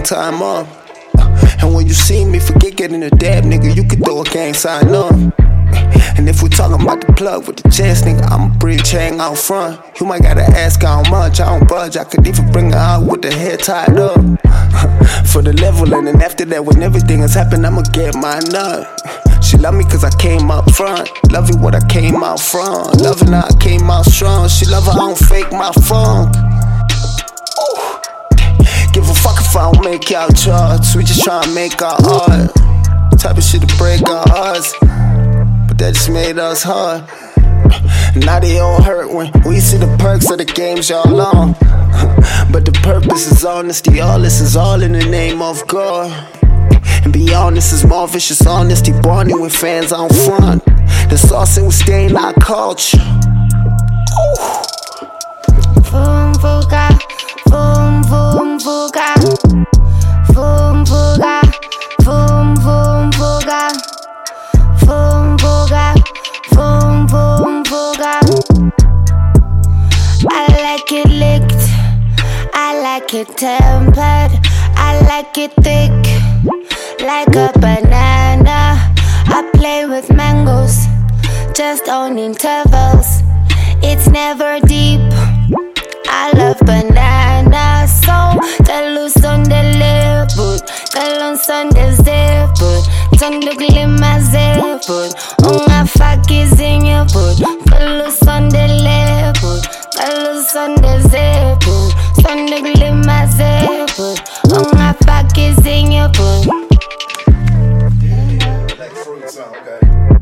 gang time up. And when you see me, forget getting a dab, nigga, you can throw a gang sign up. And if we talking about the plug with the chest, nigga, I'ma bridge hang out front. You might gotta ask how much, I don't budge. I could even bring her out with the head tied up. For the level, and then after that, when everything has happened, I'ma get my nut. She love me cause I came out front. Love you what I came out from. Loving how I came out strong. She love how I don't fake my funk. Ooh. Give a fuck if I don't make y'all charts. We just tryna make our art. Type of shit to break our hearts, but that just made us hard. Now they all hurt when we see the perks of the games y'all on. But the purpose is honesty. All this is all in the name of God. And be honest is more vicious honesty. Bonding with fans on front. The sauce and we stain our culture. Ooh. Boom fuga, boom boom fuga, boom fuga, boom boom fuga, boom fuga, boom boom fuga. I like it licked, I like it tempered, I like it thick, like a banana. I play with mangoes, just on intervals. It's never deep. I love banana, so the loose on the leopard, the loose on the zipper, turn the glimmer zipper. Oh my fuck is in your boot, the loose on the leopard, the loose on the zipper, turn the glimmer zipper. Oh my fuck is in your boot. Like fruit sound, okay.